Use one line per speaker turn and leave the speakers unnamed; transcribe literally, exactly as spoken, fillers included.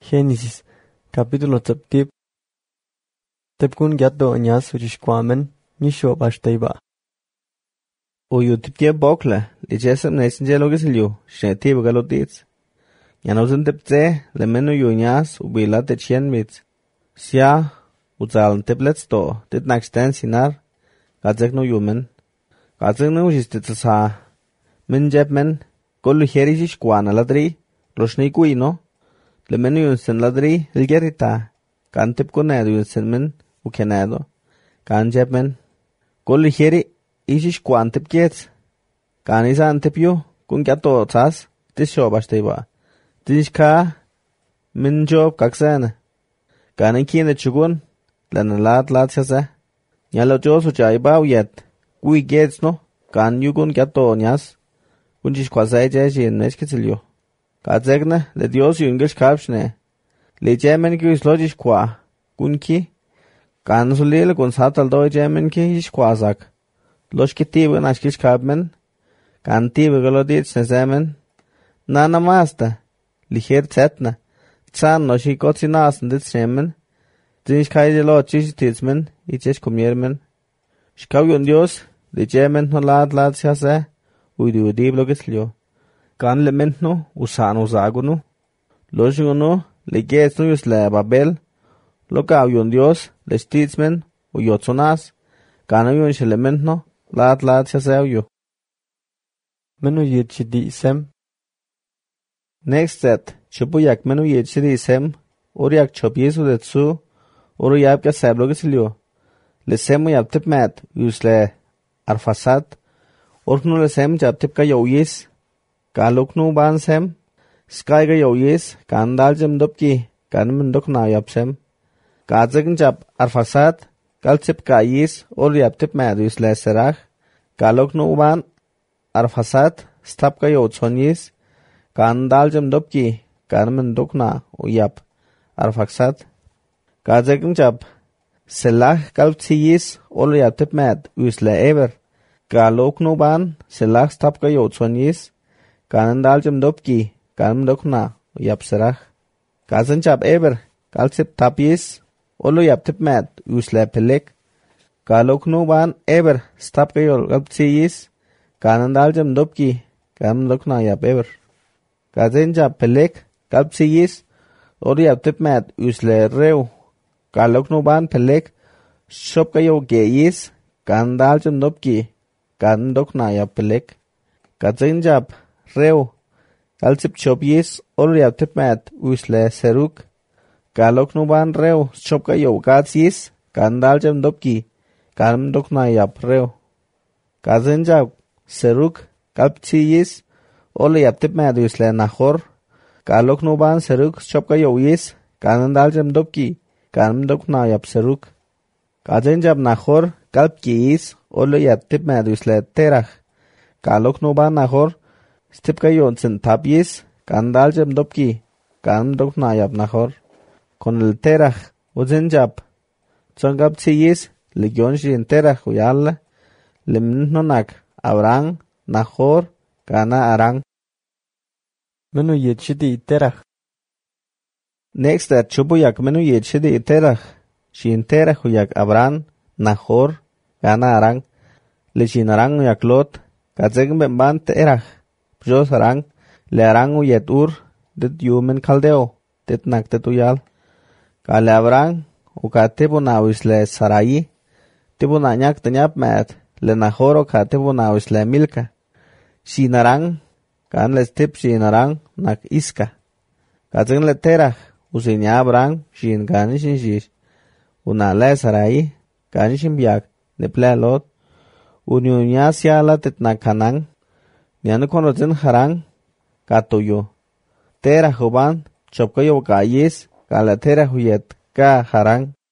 Génesis, capítulo tzaptip. Tepkun gyatdo anyas uchishkwamen, nisho bashtaiba.
Uyu tipye bokla, li jesem nesin jelogisilyu, shnetiba galotits. Yanozin tepze, le menu yu nyas, ubila te chien mitz. Sia, uzalen teplets to, tit naksten sinar, gazek no yumen. Gazek no ujistetsa, min jeb men, gollu herijish kwana ladri, loshni kuino. Le menu yunsen ladri, ilgerita, kan tip kunedo yunsen men, ukenedo. Kan jeb men, gollu heri, ishish kwan tip gets. Kan isan tip yu, kun kyato tsas, tisho bashtaiba. Tishka, min job kaksana. Kan ikiene chugun, lana lat lat shasa. Nyalo josu chaiba uyet, kui gets no, kan yugun kyato nyas. Kunjish kwasai jeshi neshkisilyo. Kazegna, le Dios yungish kapshne. Le jemen ki islojish kwa, kunki. Kan sulil kun satal doi jemen ki ish kwazak. Loshki tiba nashkish kapmen. Kan tiba galodit snesemen. Nana masta. Liher zetna. Tsan no shi kotsi nasen dit shemen. Zinish kaide lo chish titsmen, ichesh kumiermen. Shkaw yun Dios, le jemen no lad lad shasa. Uidu udib logislyo. Kan le mentno, usan usaguno. Loshuno, le getsno yusla babel. Lokaw yun Dios, le stitsmen, uyotsonas. Kan yun shelementno, lat lat shasawyo.
Menu yitchidi sem.
Next set, chupuyak menu yitchidi sem. Uriak chop yesu detsu. Uru yab ka sablogisilyo. Le semu yab tip mat, yusla arfasat. Urknu le sem jab tip ka yoyis. Kan luknu ban sem. Sky ka yoyis. Kan dal jem dopki. Kan mendok na yab sem. Kazegn jab arfasat. Kal tip ka yis. Ur yab tip mat yusla serach. Kan luknu ban arfasat. Stap ka yotson yis. Kan dal jem dopki. Kan mendok na yab arfasat. Kazegn jab selach kal tiyis. Ur yab tip mat yusla eber. Kaloknu ban, selach stap ka yotson yis. Kanan dal jem dopki, kanam dokna, yap serach. Kazan chap eber, kal sip tap yis. Olo yap tip mat, usla pelek. Kaloknu ban eber, stap ka yol kalpsi yis. Kanan dal jem dopki, kanam dokna yap eber. Kazan chap pelek, kalpsi yis. Olo yap tip mat, usla reu. Kaloknu ban pelek, shop ka yol ge yis. Kanan dal jem dopki. Kan dok na yap pelek. Kazin jab reu. Kal sip chop yis. Ol yap tip mat usle seruk. Kalok nu ban reu. Chop ka yow gats yis. Kan dal jem dopki. Kan dok na yap reu. Kazin jab seruk. Kalp chi yis. Ol yap tip mat usle nahor. Kalok nu ban seruk. Chop ka yow yis. Kan dal jem dopki. Kan dok na yap seruk. Kazin jab nahor. Kalp ki yis. Olo yap tip mat usle terach. Kalok no ban nahor. Stip ka yonsen tap yis. Kan dal jem dopki. Kan dok na yap nahor. Kon el terach. Uzen jab. Tsongab tsi yis. Legion shin terach uyalla. Limnonak. Abrang. Nahor. Kana arang.
Menu yitchidi terach.
Next at chubuyak menu yitchidi terach. Shin terach uyak Abrang. Nahor. Kana arang. Le shin arang uyak lot. Kazegn bemban terach. Pjos arang. Le arang uyet ur. Dit yumen kaldeo. Dit nak tet uyal. Kale Abrang. Uka tibu na wisle sarayi. Tibu na nyak tenyap mat. Le nahoro ka tibu na wisle milka. Shin arang. Kan le stip shin arang. Nak iska. Kazegn le terach. Usinya Abrang. Shin kan shin shish. Una le sarayi. Kan shin biak. Ne plelot. Unyunya siala tetna kanang. Niano konotin harang. Katoyo. Tera huban. Chopkayo ka yis. Kala tera huyet ka harang.